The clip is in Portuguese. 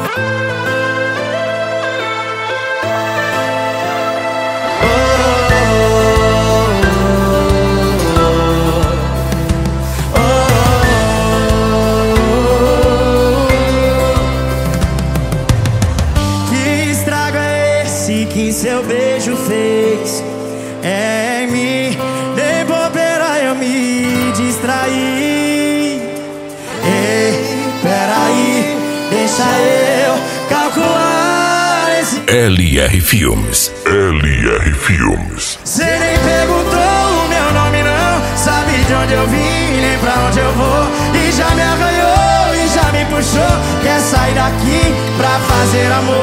Que seu beijo fez em mim, nem bobeira eu me distraí. Ei, peraí, deixa eu calcular esse LR Filmes. LR Filmes. Cê nem perguntou o meu nome não, sabe de onde eu vim, nem pra onde eu vou. E já me arranhou e já me puxou, quer sair daqui pra fazer amor.